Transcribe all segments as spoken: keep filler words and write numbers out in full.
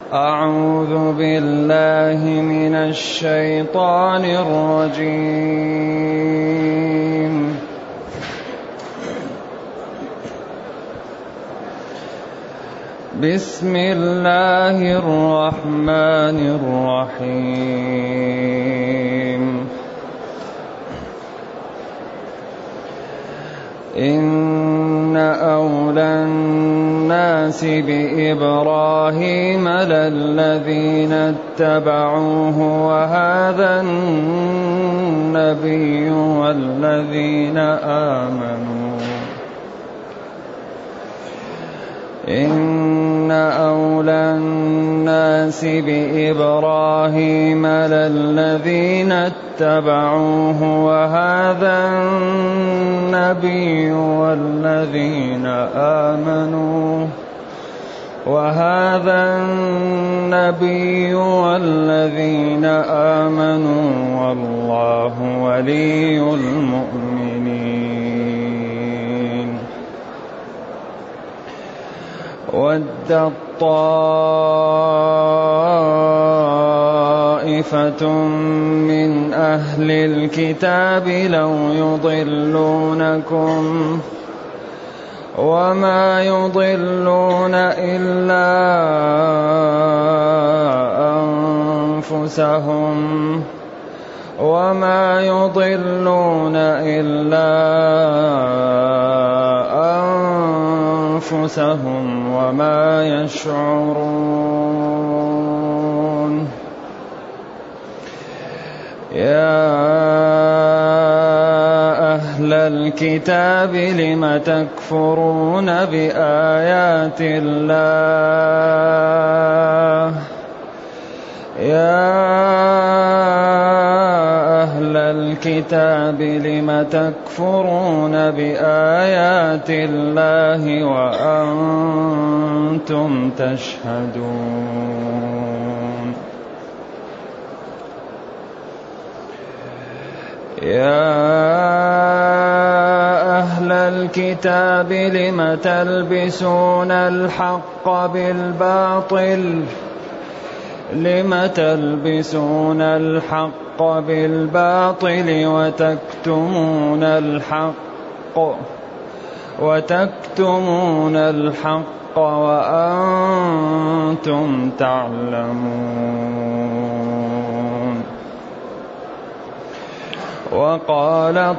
أعوذ بالله من الشيطان الرجيم. بسم الله الرحمن الرحيم. إن أولى الناس بإبراهيم للذين اتبعوه وهذا النبي والذين آمنوا إن أولى الناس بإبراهيم للذين اتبعوه وهذا النبي والذين آمنوا وهذا النبي والذين آمنوا والله ولي المؤمنين. ودت طائفة من أهل الكتاب لو يضلونكم وما يضلون إلا أنفسهم وما يضلون إلا أنفسهم وما يشعرون. يا أهل الكتاب لم تكفرون بآيات الله يا أهل الكتاب لم تكفرون بآيات الله وأنتم تشهدون. يا أهل الكتاب لم تلبسون الحق بالباطل لم تلبسون الحق بالباطل وتكتمون الحق وتكتمون الحق وأنتم تعلمون. وقالت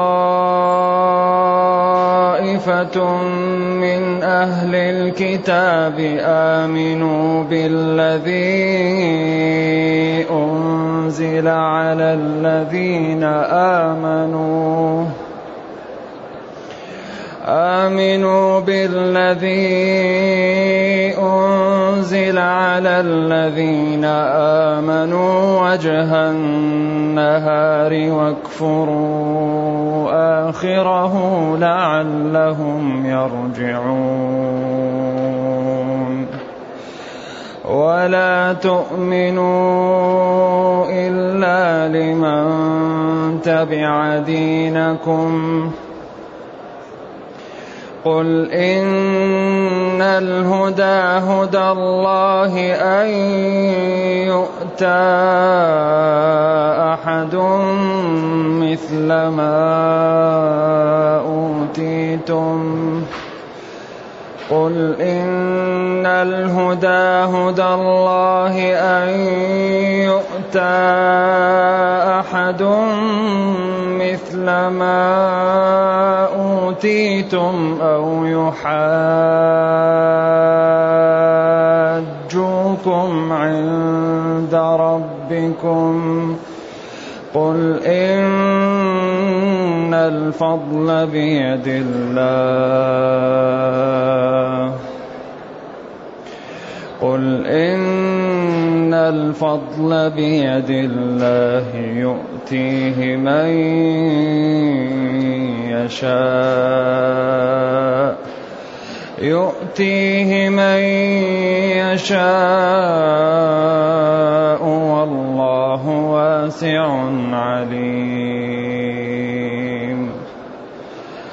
طائفة من أهل الكتاب آمنوا بالذي أنزل على الذين آمنوا آمنوا بالذي أنزل على الذين آمنوا وجه النهار واكفروا آخره لعلهم يرجعون. ولا تؤمنوا إلا لمن تبع دينكم قل إن الهدى هدى الله أن يؤتى أحد مثل ما أوتيتم قل إن الهدى هدى الله أن يؤتى أحد مثل ما أوتيتم أو يحاجوكم عند ربكم قل إن الفضل بيد الله قل إن الفضل بيد الله يؤتيه من يشاء يؤتيه من يشاء والله واسع عليم.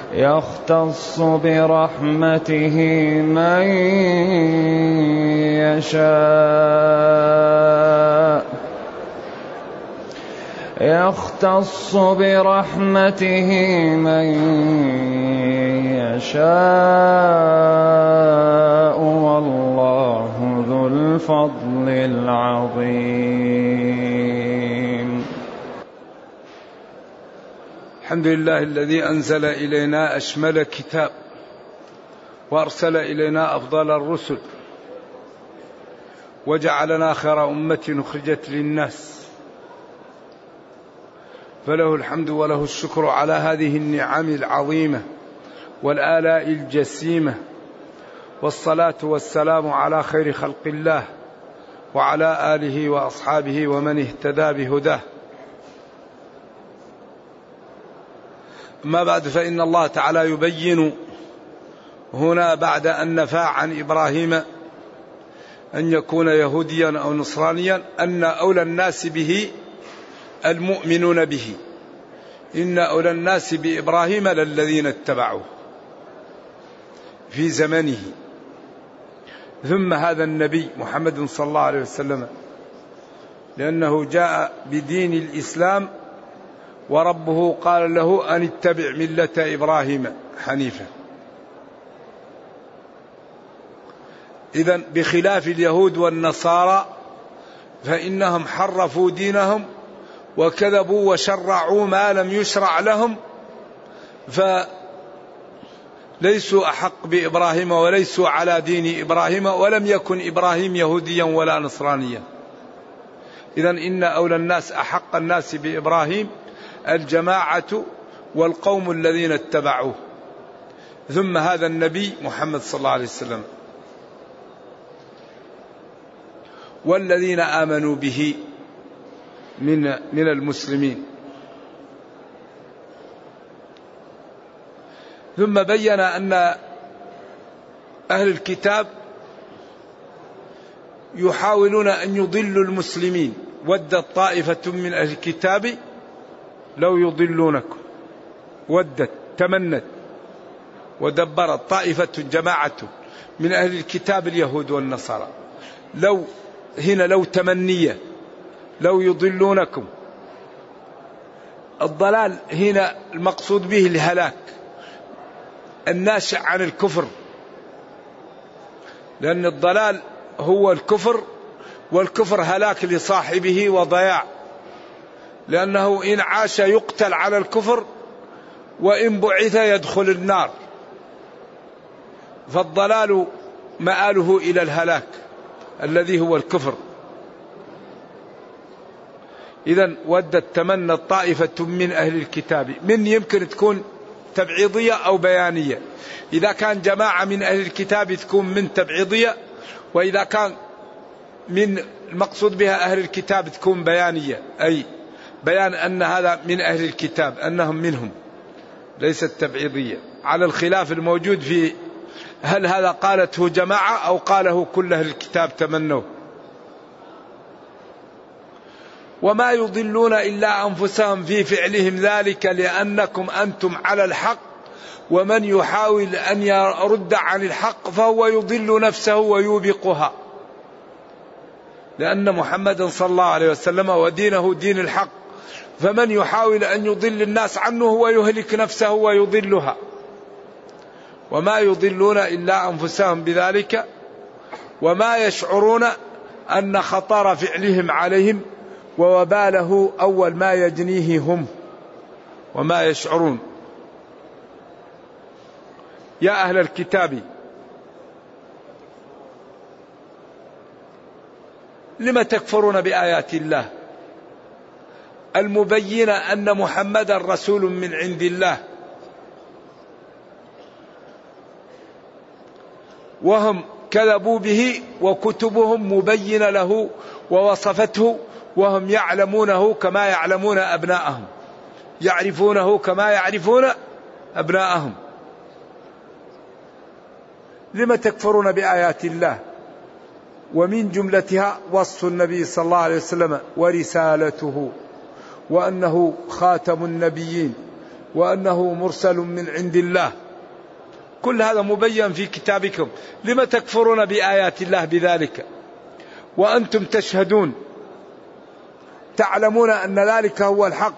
يختص برحمته من يشاء يختص برحمته من يشاء والله ذو الفضل العظيم. الحمد لله الذي أنزل إلينا أشمل كتاب وأرسل إلينا أفضل الرسل وجعلنا خير أمة أخرجت للناس، فله الحمد وله الشكر على هذه النعم العظيمة والآلاء الجسيمة، والصلاة والسلام على خير خلق الله وعلى آله وأصحابه ومن اهتدى بهداه. أما بعد، فإن الله تعالى يبين هنا بعد أن نفى عن إبراهيم أن يكون يهوديا أو نصرانيا أن أولى الناس به المؤمنون به، إن أولى الناس بإبراهيم للذين اتبعوه في زمنه. ثم هذا النبي محمد صلى الله عليه وسلم، لأنه جاء بدين الإسلام وربه قال له أن اتبع ملة إبراهيم حنيفا. إذن بخلاف اليهود والنصارى فإنهم حرفوا دينهم وكذبوا وشرعوا ما لم يشرع لهم، فليسوا أحق بإبراهيم وليسوا على دين إبراهيم، ولم يكن إبراهيم يهوديا ولا نصرانيا. إذن إن أولى الناس أحق الناس بإبراهيم الجماعة والقوم الذين اتبعوه، ثم هذا النبي محمد صلى الله عليه وسلم والذين آمنوا به من من المسلمين. ثم بين أن أهل الكتاب يحاولون أن يضلوا المسلمين، ودت طائفة من أهل الكتاب لو يضلونكم، ودت تمنت ودبرت طائفة جماعة من أهل الكتاب اليهود والنصارى، لو هنا لو تمنية لو يضلونكم. الضلال هنا المقصود به الهلاك الناشئ عن الكفر، لأن الضلال هو الكفر، والكفر هلاك لصاحبه وضياع، لأنه إن عاش يقتل على الكفر وإن بعث يدخل النار، فالضلال مآله إلى الهلاك الذي هو الكفر. إذن ودت تمنت طائفة من أهل الكتاب، من يمكن تكون تبعيضية أو بيانية. إذا كان جماعة من أهل الكتاب تكون من تبعيضية، وإذا كان من المقصود بها أهل الكتاب تكون بيانية، أي بيان أن هذا من أهل الكتاب، أنهم منهم، ليست تبعيضية، على الخلاف الموجود في هل هذا قالته جماعة أو قاله كل أهل الكتاب تمنوه. وما يضلون إلا أنفسهم في فعلهم ذلك لأنكم أنتم على الحق، ومن يحاول أن يرد عن الحق فهو يضل نفسه ويوبقها، لأن محمد صلى الله عليه وسلم ودينه دين الحق، فمن يحاول أن يضل الناس عنه هو يهلك نفسه ويضلها. وما يضلون إلا أنفسهم بذلك، وما يشعرون أن خطر فعلهم عليهم ووباله أول ما يجنيه هم، وما يشعرون. يا أهل الكتاب لم تكفرون بآيات الله المبينة أن محمد رسول من عند الله، وهم كذبوا به وكتبهم مبينة له ووصفته، وهم يعلمونه كما يعلمون أبناءهم، يعرفونه كما يعرفون أبناءهم. لم تكفرون بآيات الله، ومن جملتها وصف النبي صلى الله عليه وسلم ورسالته، وأنه خاتم النبيين، وأنه مرسل من عند الله، كل هذا مبين في كتابكم. لم تكفرون بآيات الله بذلك؟ وأنتم تشهدون تعلمون أن ذلك هو الحق.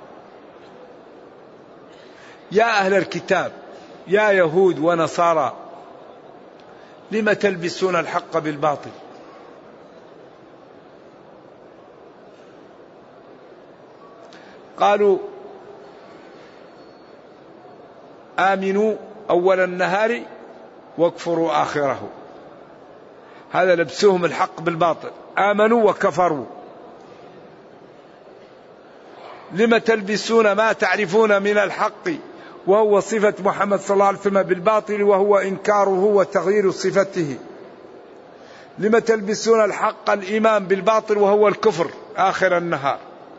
يا أهل الكتاب يا يهود ونصارى لم تلبسون الحق بالباطل. قالوا آمنوا أول النهار واكفروا آخره. هذا لبسهم الحق بالباطل، آمنوا وكفروا. لم تلبسون ما تعرفون من الحق وهو صفة محمد صلى الله عليه وسلم بالباطل وهو إنكاره وتغيير صفته. لم تلبسون الحق الإيمان بالباطل وهو الكفر آخر النهار.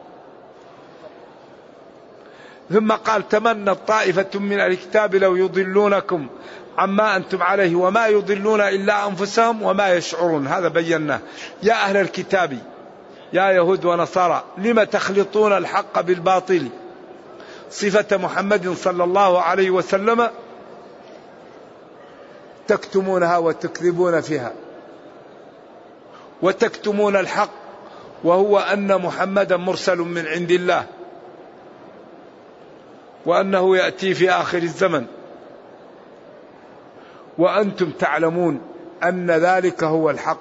ثم قال تمنى طائفة من الكتاب لو يضلونكم عما أنتم عليه وما يضلون إلا أنفسهم وما يشعرون. هذا بيناه. يا أهل الكتاب يا يهود ونصارى لم تخلطون الحق بالباطل، صفة محمد صلى الله عليه وسلم تكتمونها وتكذبون فيها، وتكتمون الحق وهو أن محمدا مرسل من عند الله وأنه يأتي في آخر الزمن، وأنتم تعلمون أن ذلك هو الحق.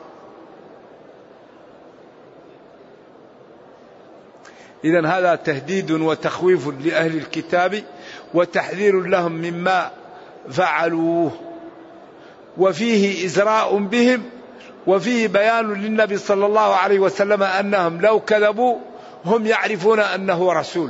إذن هذا تهديد وتخويف لأهل الكتاب وتحذير لهم مما فعلوه، وفيه إزراء بهم، وفيه بيان للنبي صلى الله عليه وسلم أنهم لو كذبوا هم يعرفون أنه رسول.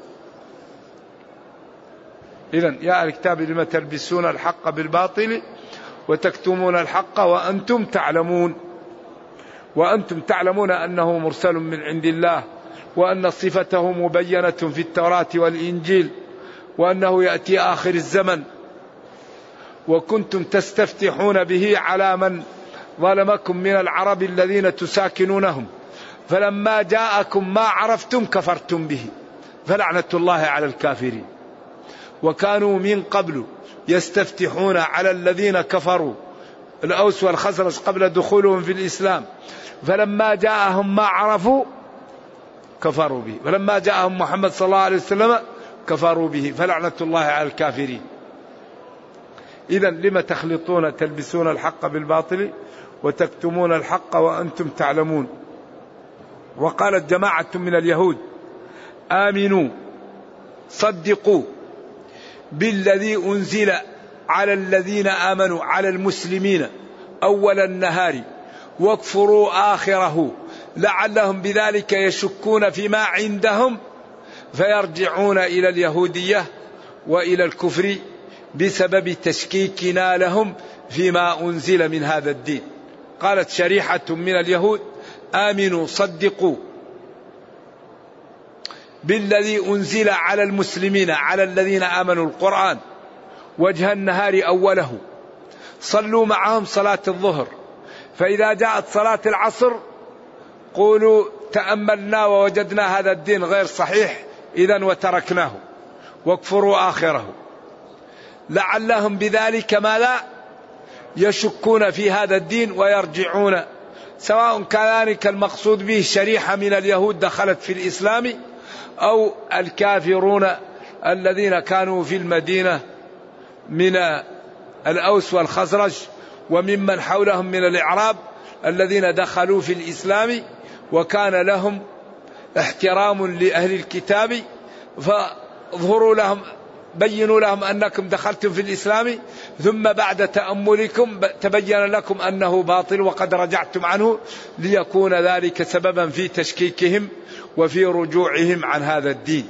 إذن يا أهل الكتاب لم تلبسون الحق بالباطل وتكتمون الحق وأنتم تعلمون، وأنتم تعلمون أنه مرسل من عند الله وأن صفته مبينة في التوراة والإنجيل وأنه يأتي آخر الزمن، وكنتم تستفتحون به على من ظلمكم من العرب الذين تساكنونهم، فلما جاءكم ما عرفتم كفرتم به فلعنة الله على الكافرين. وكانوا من قبل يستفتحون على الذين كفروا الأوس والخزرج قبل دخولهم في الإسلام، فلما جاءهم ما عرفوا كفروا به، فلما جاءهم محمد صلى الله عليه وسلم كفروا به فلعنة الله على الكافرين. إذن لما تخلطون تلبسون الحق بالباطل وتكتمون الحق وأنتم تعلمون. وقالت جماعة من اليهود آمنوا صدقوا بالذي أنزل على الذين آمنوا على المسلمين أول النهار واكفروا آخره لعلهم بذلك يشكون فيما عندهم فيرجعون إلى اليهودية وإلى الكفر بسبب تشكيكنا لهم فيما أنزل من هذا الدين. قالت شريحة من اليهود آمنوا صدقوا بالذي أنزل على المسلمين على الذين آمنوا القرآن وجه النهار أوله، صلوا معهم صلاة الظهر، فإذا جاءت صلاة العصر قولوا تأملنا ووجدنا هذا الدين غير صحيح إذن وتركناه واكفروا آخره لعلهم بذلك ما لا يشكون في هذا الدين ويرجعون، سواء كان ذلك المقصود به شريحة من اليهود دخلت في الإسلام أو الكافرون الذين كانوا في المدينة من الأوس والخزرج وممن حولهم من الإعراب الذين دخلوا في الإسلام وكان لهم احترام لأهل الكتاب، فاظهروا لهم بينوا لهم أنكم دخلتم في الإسلام ثم بعد تأملكم تبين لكم أنه باطل وقد رجعتم عنه، ليكون ذلك سببا في تشكيكهم وفي رجوعهم عن هذا الدين.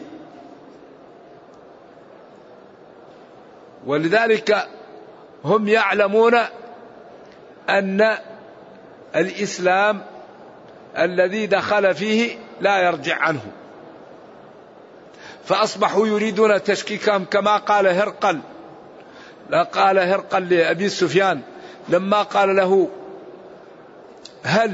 ولذلك هم يعلمون أن الإسلام الذي دخل فيه لا يرجع عنه، فأصبحوا يريدون تشكيكهم كما قال هرقل. لا قال هرقل لأبي سفيان لما قال له هل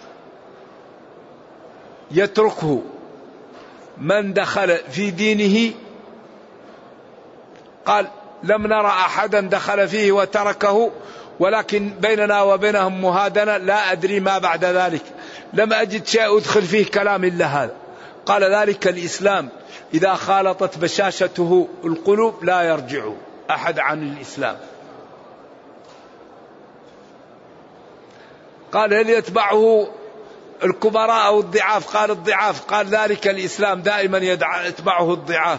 يتركه من دخل في دينه؟ قال لم نرى أحدا دخل فيه وتركه ولكن بيننا وبينهم مهادنة، لا أدري ما بعد ذلك، لم أجد شيء أدخل فيه كلام إلا هذا. قال ذلك الإسلام إذا خالطت بشاشته القلوب لا يرجع أحد عن الإسلام. قال هل يتبعه الكبراء أو الضعاف؟ قال الضعاف. قال ذلك الإسلام دائما يتبعه الضعاف.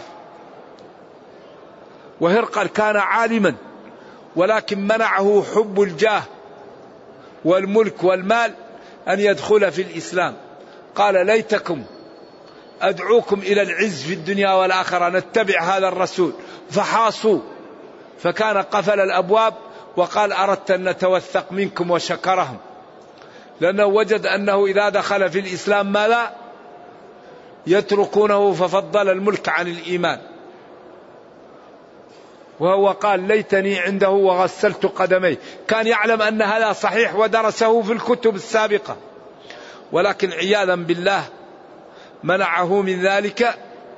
وهرقل كان عالما ولكن منعه حب الجاه والملك والمال أن يدخل في الإسلام. قال ليتكم أدعوكم إلى العز في الدنيا والآخرة نتبع هذا الرسول، فحاصوا فكان قفل الأبواب وقال أردت أن نتوثق منكم، وشكرهم لأنه وجد أنه إذا دخل في الإسلام ما لا يتركونه، ففضل الملك عن الإيمان. وهو قال ليتني عنده وغسلت قدمي، كان يعلم أن هذا صحيح ودرسه في الكتب السابقة، ولكن عياذا بالله منعه من ذلك،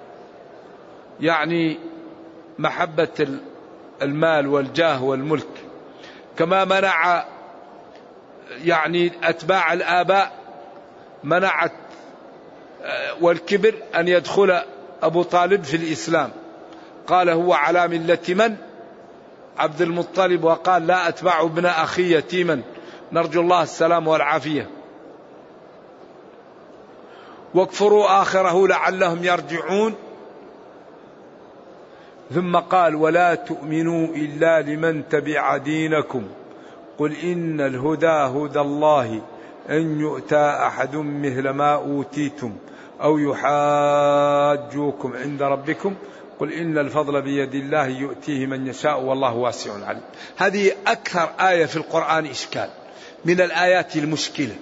يعني محبة المال والجاه والملك. كما منع يعني أتباع الآباء منعت والكبر أن يدخل أبو طالب في الإسلام. قال هو على ملة من؟ عبد المطلب. وقال لا أتبع ابن أخي يتيما، نرجو الله السلام والعافية. واكفروا آخره لعلهم يرجعون. ثم قال ولا تؤمنوا إلا لمن تبع دينكم قل إن الهدى هدى الله أن يؤتى أحد مثل ما أوتيتم أو يحاجوكم عند ربكم قل إن الفضل بيد الله يؤتيه من يشاء والله واسع عليم. هذه أكثر آية في القرآن إشكال من الآيات المشكلة.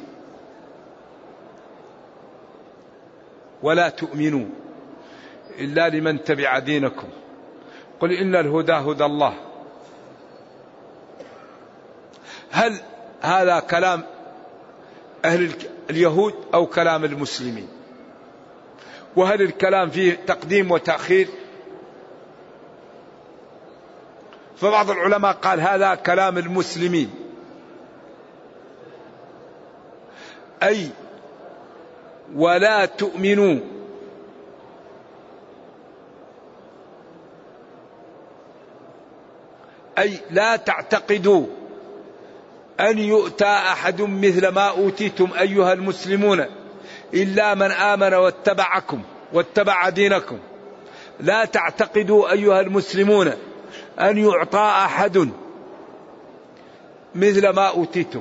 ولا تؤمنوا إلا لمن تبع دينكم قل إن الهدى هدى الله. هل هذا كلام أهل اليهود أو كلام المسلمين؟ وهل الكلام فيه تقديم وتأخير؟ فبعض العلماء قال هذا كلام المسلمين، أي ولا تؤمنوا أي لا تعتقدوا أن يؤتى أحد مثل ما أوتيتم أيها المسلمون إلا من آمن واتبعكم واتبع دينكم. لا تعتقدوا أيها المسلمون أن يعطى أحد مثل ما أوتيتم،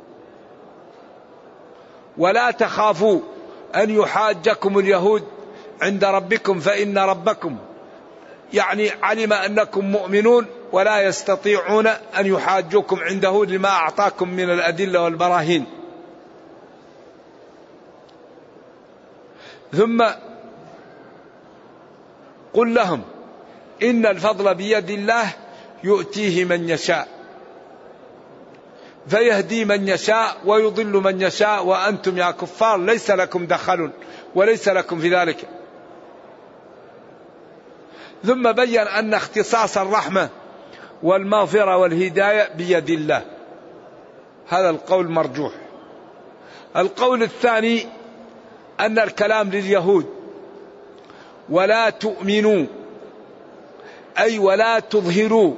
ولا تخافوا أن يحاجكم اليهود عند ربكم فإن ربكم يعني علم أنكم مؤمنون ولا يستطيعون أن يحاجوكم عنده لما أعطاكم من الأدلة والبراهين. ثم قل لهم إن الفضل بيد الله يؤتيه من يشاء فيهدي من يشاء ويضل من يشاء وأنتم يا كفار ليس لكم دخل وليس لكم في ذلك. ثم بين أن اختصاص الرحمة والمغفرة والهداية بيد الله. هذا القول مرجوح. القول الثاني أن الكلام لليهود ولا تؤمنوا أي ولا تظهروا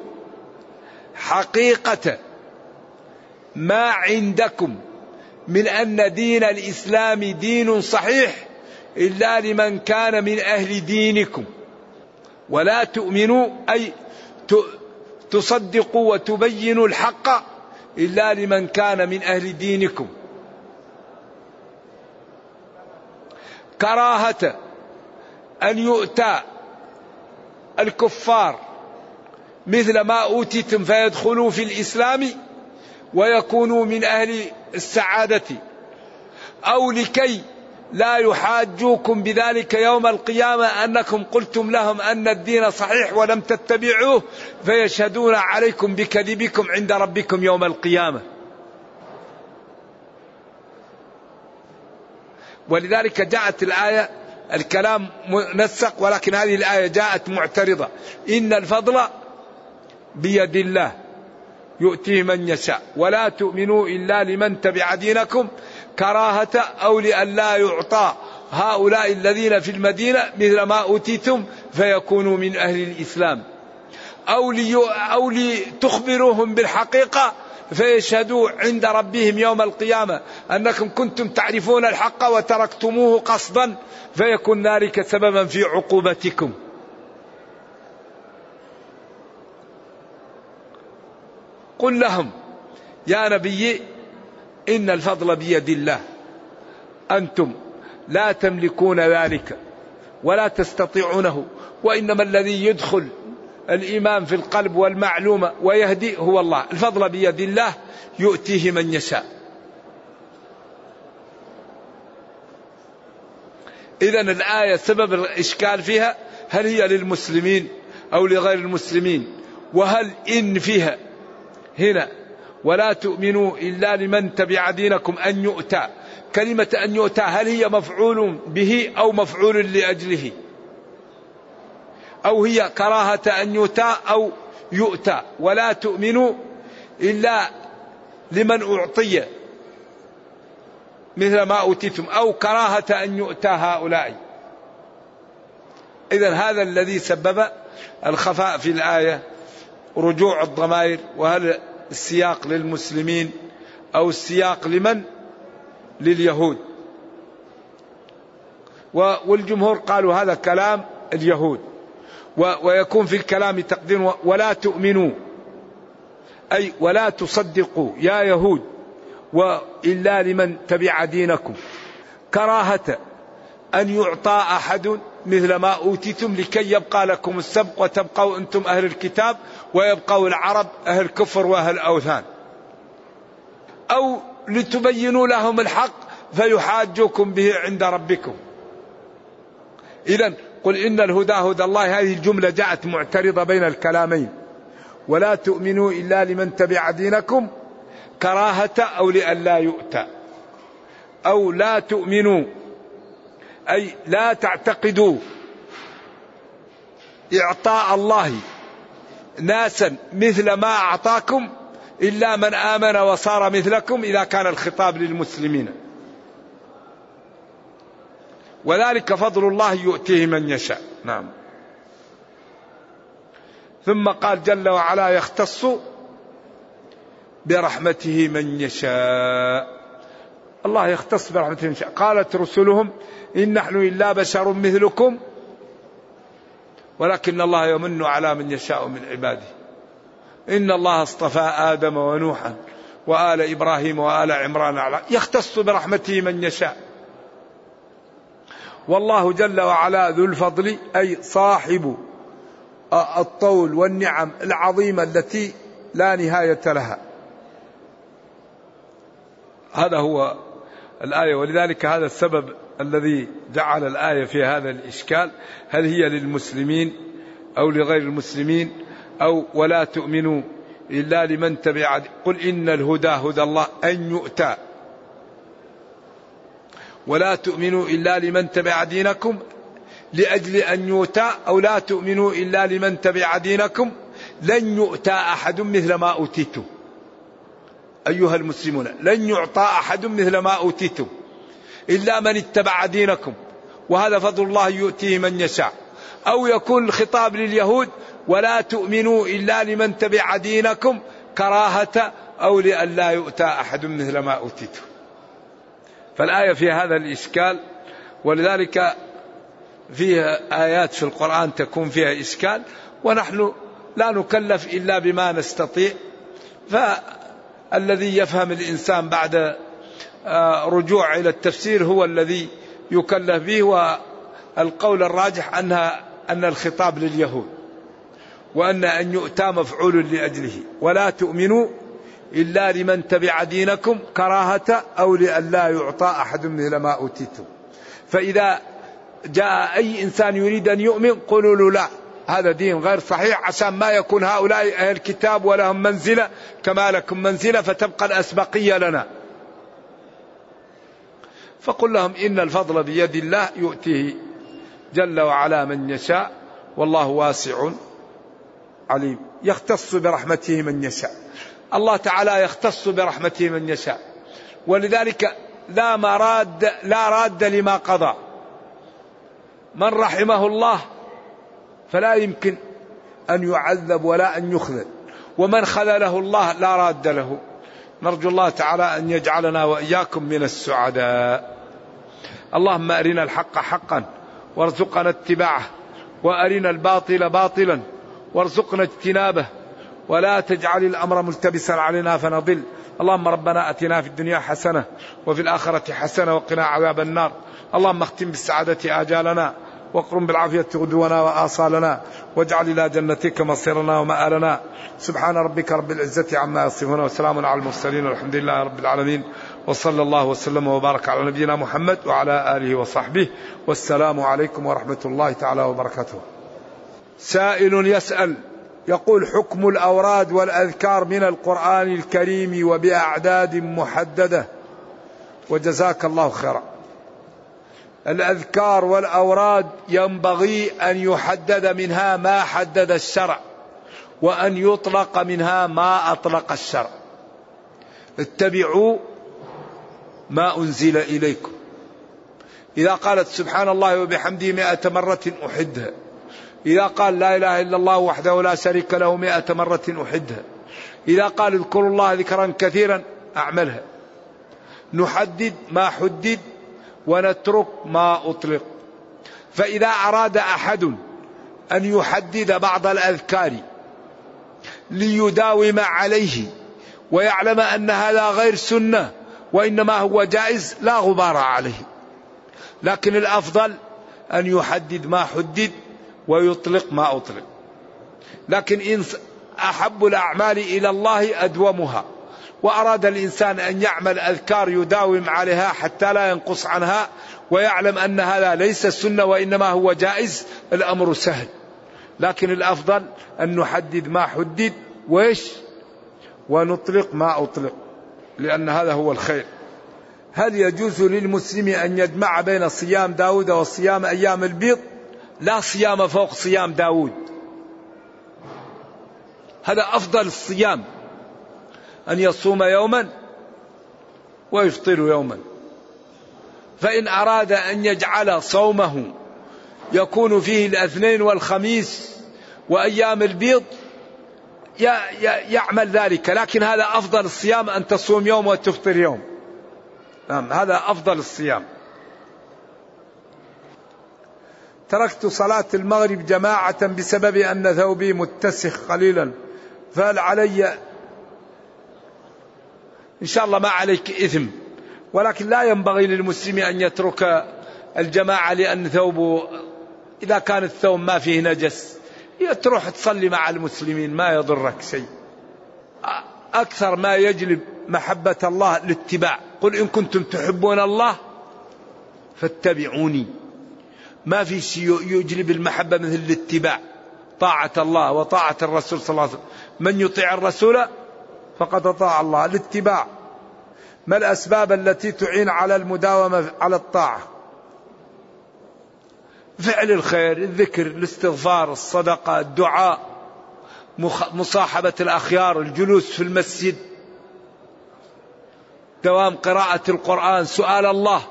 حقيقة ما عندكم من أن دين الإسلام دين صحيح إلا لمن كان من أهل دينكم. ولا تؤمنوا أي تصدقوا وتبينوا الحق إلا لمن كان من أهل دينكم. كراهة أن يؤتى الكفار مثل ما أوتيتم فيدخلوا في الإسلام ويكونوا من أهل السعادة، أو لكي لا يحاجوكم بذلك يوم القيامة أنكم قلتم لهم أن الدين صحيح ولم تتبعوه فيشهدون عليكم بكذبكم عند ربكم يوم القيامة. ولذلك جاءت الآية الكلام منسق، ولكن هذه الآية جاءت معترضة. إن الفضل بيد الله يؤتيه من يشاء ولا تؤمنوا إلا لمن تبع دينكم كراهة أو لئلا يعطى هؤلاء الذين في المدينة مثل ما أوتيتم فيكونوا من أهل الإسلام، أو, لي أو لتخبروهم بالحقيقة فيشهدوا عند ربهم يوم القيامة أنكم كنتم تعرفون الحق وتركتموه قصدا فيكون ذلك سببا في عقوبتكم. قل لهم يا نبي إن الفضل بيد الله، أنتم لا تملكون ذلك ولا تستطيعونه، وإنما الذي يدخل الإيمان في القلب والمعلومة ويهدي هو الله، الفضل بيد الله يؤتيه من يشاء. إذن الآية سبب الإشكال فيها هل هي للمسلمين أو لغير المسلمين، وهل إن فيها هنا ولا تؤمنوا إلا لمن تبع دينكم أن يؤتى، كلمة أن يؤتى هل هي مفعول به أو مفعول لأجله، أو هي كراهة أن يؤتى أو يؤتى، ولا تؤمنوا إلا لمن أعطي مثل ما أوتيتم، أو كراهة أن يؤتى هؤلاء. إذن هذا الذي سبب الخفاء في الآية، رجوع الضمائر، وهل السياق للمسلمين أو السياق لمن؟ لليهود. والجمهور قالوا هذا كلام اليهود، ويكون في الكلام تقدير ولا تؤمنوا أي ولا تصدقوا يا يهود وإلا لمن تبع دينكم كراهة أن يعطى أحد مثل ما أوتيتم لكي يبقى لكم السبق وتبقوا أنتم أهل الكتاب ويبقوا العرب أهل كفر وأهل أوثان، أو لتبينوا لهم الحق فيحاجوكم به عند ربكم. إذن قل إن الهدى هدى الله، هذه الجملة جاءت معترضة بين الكلامين، ولا تؤمنوا إلا لمن تبع دينكم كراهة أو لئلا يؤتى، أو لا تؤمنوا أي لا تعتقدوا إعطاء الله ناسا مثل ما أعطاكم إلا من آمن وصار مثلكم، إذا كان الخطاب للمسلمين، وذلك فضل الله يؤتيه من يشاء. نعم. ثم قال جل وعلا يختص برحمته من يشاء، الله يختص برحمته من يشاء. قالت رسلهم إن نحن إلا بشر مثلكم ولكن الله يمن على من يشاء من عباده، إن الله اصطفى آدم ونوحا وآل إبراهيم وآل عمران على، يختص برحمته من يشاء. والله جل وعلا ذو الفضل أي صاحب الطول والنعم العظيمة التي لا نهاية لها. هذا هو الآية، ولذلك هذا السبب الذي جعل الآية في هذا الإشكال، هل هي للمسلمين أو لغير المسلمين، أو ولا تؤمنوا إلا لمن تبع. قل إن الهدى هدى الله أن يؤتى، ولا تؤمنوا إلا لمن تبع دينكم لأجل أن يؤتى، أو لا تؤمنوا إلا لمن تبع دينكم لن يؤتى أحد مثل ما أوتيتم. أيها المسلمون لن يعطى أحد مثل ما أوتيتم إلا من اتبع دينكم، وهذا فضل الله يؤتيه من يشاء. أو يكون الخطاب لليهود ولا تؤمنوا إلا لمن تبع دينكم كراهة أو لئلا يؤتى أحد مثل ما أوتيتم. فالآية في هذا الإشكال، ولذلك فيها آيات في القرآن تكون فيها إشكال، ونحن لا نكلف إلا بما نستطيع. فالذي يفهم الإنسان بعد رجوع إلى التفسير هو الذي يكلف به، والقول الراجح أنها أن الخطاب لليهود، وأن أن يؤتى مفعول لأجله، ولا تؤمنوا إلا لمن تبع دينكم كراهة أو لئلا يعطى أحد مثل ما أوتيتم. فإذا جاء أي إنسان يريد أن يؤمن قولوا له لا، هذا دين غير صحيح، عشان ما يكون هؤلاء أهل الكتاب ولهم منزلة كما لكم منزلة فتبقى الأسبقية لنا. فقل لهم إن الفضل بيد الله يؤتيه جل وعلا من يشاء والله واسع عليم. يختص برحمته من يشاء. الله تعالى يختص برحمته من يشاء، ولذلك لا مراد لا راد لما قضى. من رحمه الله فلا يمكن أن يعذب ولا أن يخذل، ومن خذله الله لا راد له. نرجو الله تعالى أن يجعلنا وإياكم من السعداء. اللهم أرنا الحق حقا وارزقنا اتباعه، وأرنا الباطل باطلا وارزقنا اجتنابه، ولا تجعل الأمر ملتبسا علينا فنضل. اللهم ربنا أتنا في الدنيا حسنة وفي الآخرة حسنة وقنا عذاب النار. اللهم اختم بالسعادة آجالنا، واقرم بالعافية غدونا وآصالنا، واجعل إلى جنتك مصيرنا ومآلنا. سبحان ربك رب العزة عما يصفون، وسلام على المرسلين، والحمد لله رب العالمين، وصلى الله وسلم وبارك على نبينا محمد وعلى آله وصحبه، والسلام عليكم ورحمة الله تعالى وبركاته. سائل يسأل يقول: حكم الأوراد والأذكار من القرآن الكريم وبأعداد محددة، وجزاك الله خيرا. الأذكار والأوراد ينبغي أن يحدد منها ما حدد الشرع، وأن يطلق منها ما أطلق الشرع. اتبعوا ما أنزل إليكم. إذا قالت سبحان الله وبحمده مئة مرة أحدها، إذا قال لا إله إلا الله وحده لا شريك له مئة مرة أحدها، إذا قال اذكروا الله ذكرا كثيرا أعملها. نحدد ما حدد ونترك ما أطلق. فإذا أراد أحد أن يحدد بعض الأذكار ليداوم عليه ويعلم أن هذا غير سنة وإنما هو جائز، لا غبار عليه، لكن الأفضل أن يحدد ما حدد ويطلق ما أطلق. لكن إن أحب الأعمال إلى الله أدومها، وأراد الإنسان أن يعمل أذكار يداوم عليها حتى لا ينقص عنها ويعلم أن هذا ليس السنة وإنما هو جائز، الأمر سهل. لكن الأفضل أن نحدد ما حدد وإيش ونطلق ما أطلق، لأن هذا هو الخير. هل يجوز للمسلم أن يجمع بين صيام داود وصيام أيام البيض؟ لا صيام فوق صيام داود، هذا أفضل الصيام، أن يصوم يوما ويفطر يوما. فإن أراد أن يجعل صومه يكون فيه الاثنين والخميس وأيام البيض يعمل ذلك، لكن هذا أفضل الصيام أن تصوم يوم وتفطر يوم. نعم، هذا أفضل الصيام. تركت صلاة المغرب جماعة بسبب أن ثوبي متسخ قليلا، فهل علي؟ إن شاء الله ما عليك إثم، ولكن لا ينبغي للمسلم أن يترك الجماعة لأن ثوبه، إذا كان الثوب ما فيه نجس تروح تصلي مع المسلمين، ما يضرك شيء. أكثر ما يجلب محبة الله الاتباع. قل إن كنتم تحبون الله فاتبعوني. ما في شيء يجلب المحبة مثل الاتباع، طاعة الله وطاعة الرسول صلى الله عليه وسلم. من يطيع الرسول فقد أطاع الله. الاتباع. ما الأسباب التي تعين على المداومة على الطاعة؟ فعل الخير، الذكر، الاستغفار، الصدقة، الدعاء، مصاحبة الأخيار، الجلوس في المسجد، دوام قراءة القرآن، سؤال الله.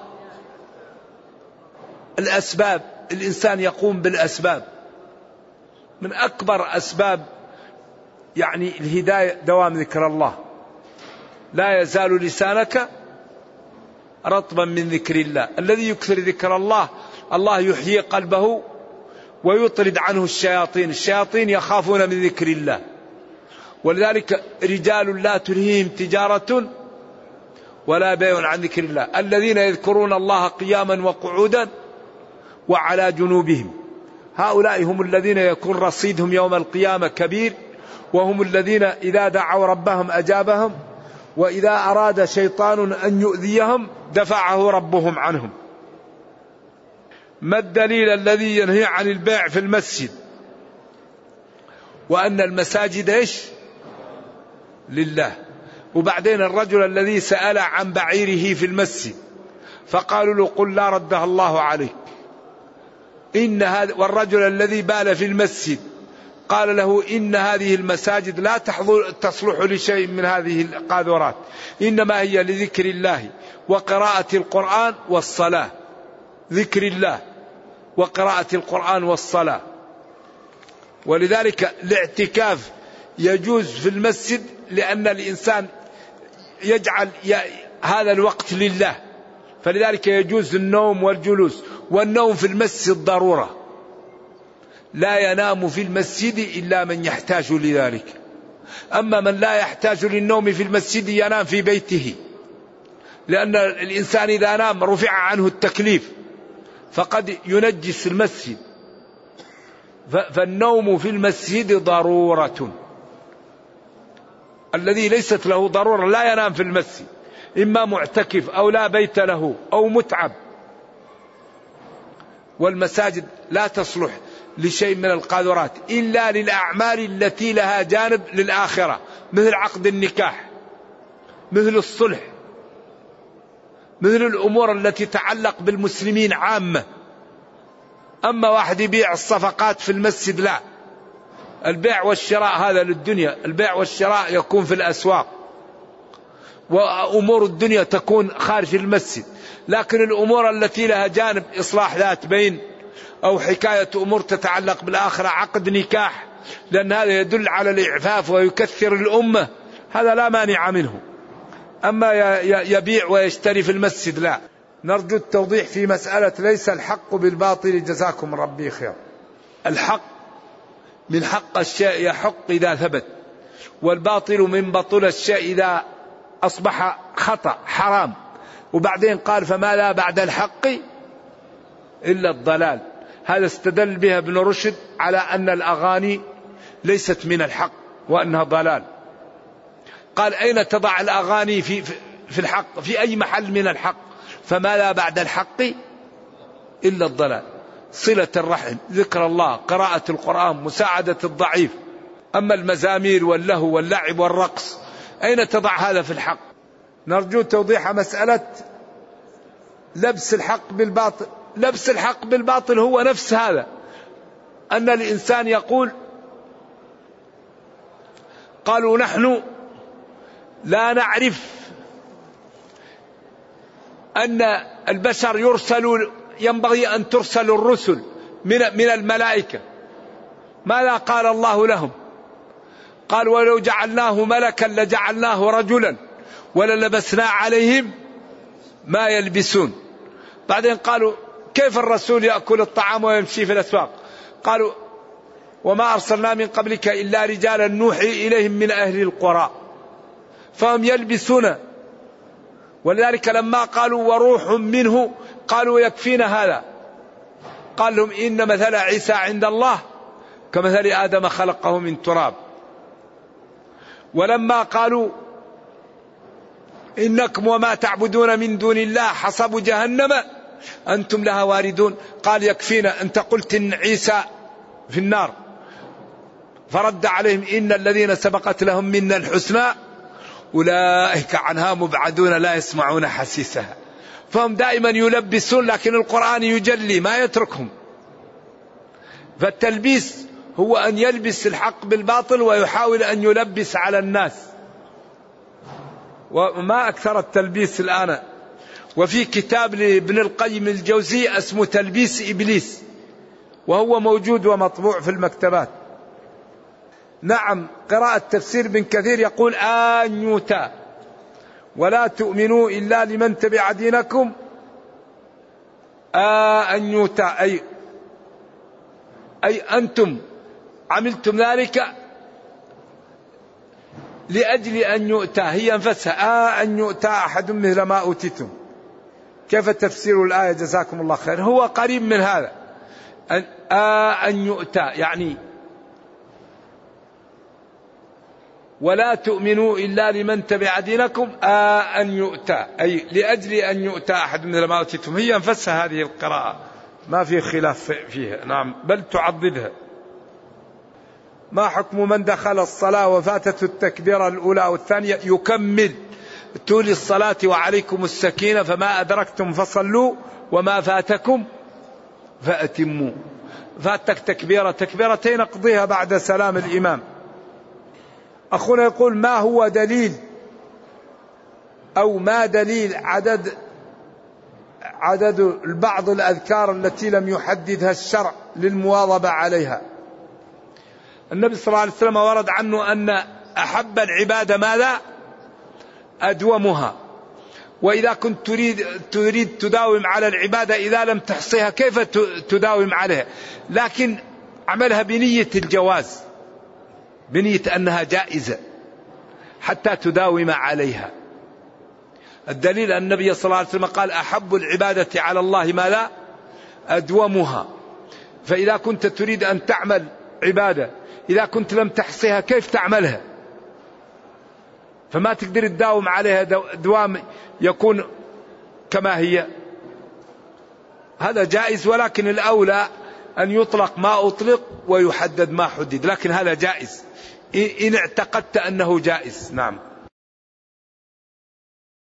الأسباب، الإنسان يقوم بالأسباب. من أكبر أسباب يعني الهداية دوام ذكر الله. لا يزال لسانك رطبا من ذكر الله. الذي يكثر ذكر الله الله يحيي قلبه ويطرد عنه الشياطين. الشياطين يخافون من ذكر الله، ولذلك رجال لا تلهيهم تجارة ولا بيع عن ذكر الله، الذين يذكرون الله قياما وقعودا وعلى جنوبهم. هؤلاء هم الذين يكون رصيدهم يوم القيامة كبير، وهم الذين إذا دعوا ربهم أجابهم، وإذا أراد شيطان أن يؤذيهم دفعه ربهم عنهم. ما الدليل الذي ينهي عن البيع في المسجد وأن المساجد إيش لله؟ وبعدين الرجل الذي سأل عن بعيره في المسجد فقالوا له قل لا ردها الله عليك. إن هذا، والرجل الذي بال في المسجد قال له إن هذه المساجد لا تصلح لشيء من هذه القاذورات، إنما هي لذكر الله وقراءة القرآن والصلاة. ذكر الله وقراءة القرآن والصلاة. ولذلك الاعتكاف يجوز في المسجد، لأن الإنسان يجعل هذا الوقت لله، فلذلك يجوز النوم والجلوس. والنوم في المسجد ضرورة، لا ينام في المسجد إلا من يحتاج لذلك. أما من لا يحتاج للنوم في المسجد ينام في بيته، لأن الإنسان إذا نام رفع عنه التكليف فقد ينجس المسجد. فالنوم في المسجد ضرورة. الذي ليست له ضرورة لا ينام في المسجد، إما معتكف أو لا بيت له أو متعب. والمساجد لا تصلح لشيء من القاذورات إلا للأعمال التي لها جانب للآخرة، مثل عقد النكاح، مثل الصلح، مثل الأمور التي تتعلق بالمسلمين عامة. أما واحد يبيع الصفقات في المسجد لا. البيع والشراء هذا للدنيا، البيع والشراء يكون في الأسواق، وأمور الدنيا تكون خارج المسجد. لكن الأمور التي لها جانب إصلاح ذات بين أو حكاية أمور تتعلق بالآخرة، عقد نكاح، لأن هذا يدل على الإعفاف ويكثر الأمة، هذا لا مانع منه. أما يبيع ويشتري في المسجد لا. نرجو التوضيح في مسألة ليس الحق بالباطل، جزاكم ربي خير. الحق من حق الشيء يحق إذا ثبت، والباطل من بطل الشيء إذا أصبح خطأ حرام. وبعدين قال فما لا بعد الحق إلا الضلال. هذا استدل بها ابن رشد على أن الأغاني ليست من الحق وأنها ضلال. قال أين تضع الأغاني في, في الحق؟ في أي محل من الحق؟ فما لا بعد الحق إلا الضلال. صلة الرحم، ذكر الله، قراءة القرآن، مساعدة الضعيف. أما المزامير واللهو واللعب والرقص أين تضع هذا في الحق؟ نرجو توضيح مسألة لبس الحق بالباطل. لبس الحق بالباطل هو نفس هذا، أن الإنسان يقول قالوا نحن لا نعرف أن البشر يرسل، ينبغي أن ترسل الرسل من من الملائكة. ماذا قال الله لهم؟ قال ولو جعلناه ملكا لجعلناه رجلا وللبسنا عليهم ما يلبسون. بعدين قالوا كيف الرسول يأكل الطعام ويمشي في الأسواق؟ قالوا وما أرسلنا من قبلك إلا رجالا نوحي إليهم من أهل القرى. فهم يلبسون. ولذلك لما قالوا وروح منه قالوا يكفينا هذا. قال لهم إن مثل عيسى عند الله كمثل آدم خلقه من تراب. ولما قالوا إنكم وما تعبدون من دون الله حصب جهنم أنتم لها واردون، قال يكفينا أنت قلت إن عيسى في النار. فرد عليهم إن الذين سبقت لهم منا الحسنى أولئك عنها مبعدون لا يسمعون حسيسها. فهم دائما يلبسون، لكن القرآن يجلي ما يتركهم. فالتلبيس هو أن يلبس الحق بالباطل ويحاول أن يلبس على الناس. وما أكثر التلبيس الآن. وفي كتاب لابن القيم الجوزي اسمه تلبيس إبليس، وهو موجود ومطبوع في المكتبات. نعم، قراءة تفسير ابن كثير يقول آنيوتا ولا تؤمنوا إلا لمن تبع دينكم. آنيوتا أي أي أنتم عملتم ذلك لأجل أن يؤتى، هي أنفسها. آه أن يؤتى أحد مثل ما أوتيتم. كيف تفسير الآية جزاكم الله خير؟ هو قريب من هذا. أن, آه أن يؤتى يعني ولا تؤمنوا إلا لمن تبع دينكم. آه أن يؤتى أي لأجل أن يؤتى أحد مثل ما أوتيتم. هي أنفسها هذه القراءة، ما في خلاف فيها. نعم، بل تعضدها. ما حكم من دخل الصلاة وفاتته التكبيرة الأولى أو الثانية يكمل تولي الصلاة وعليكم السكينة فما أدركتم فصلوا وما فاتكم فأتموا. فاتك تكبيرة تكبيرتين اقضيها بعد سلام الإمام. أخونا يقول ما هو دليل أو ما دليل عدد عدد بعض الأذكار التي لم يحددها الشرع للمواظبة عليها؟ النبي صلى الله عليه وسلم ورد عنه أن أحب العبادة ماذا؟ أدومها. وإذا كنت تريد, تريد تداوم على العبادة إذا لم تحصيها كيف تداوم عليها؟ لكن عملها بنية الجواز، بنية أنها جائزة حتى تداوم عليها. الدليل أن النبي صلى الله عليه وسلم قال أحب العبادة على الله ما لا أدومها. فإذا كنت تريد أن تعمل عبادة إذا كنت لم تحصيها كيف تعملها؟ فما تقدر تداوم عليها دوام يكون كما هي. هذا جائز، ولكن الأولى أن يطلق ما أطلق ويحدد ما حدد، لكن هذا جائز إن اعتقدت أنه جائز. نعم.